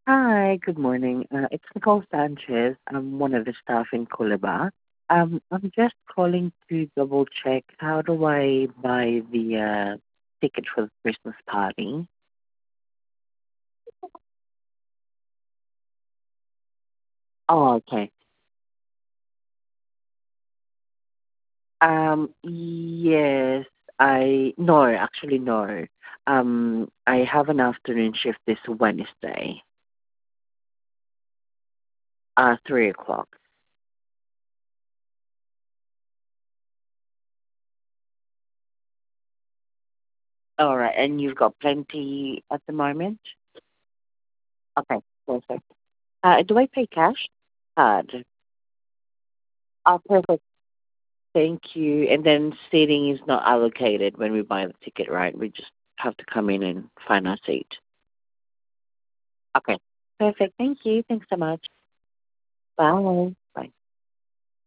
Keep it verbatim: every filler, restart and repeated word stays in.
Hi, good morning. Uh, it's Nicole Sanchez. I'm one of the staff in Kulaba. Um, I'm just calling to double check how do I buy the uh, ticket for the Christmas party? Oh, okay. Um, yes, I no, actually no. Um, I have an afternoon shift this Wednesday, uh, three o'clock. All right, and you've got plenty at the moment? Okay, perfect. Uh, do I pay cash? Card. Oh, perfect. Thank you. And then seating is not allocated when we buy the ticket, right? We just have to come in and find our seat. Okay. Perfect. Thank you. Thanks so much. Bye.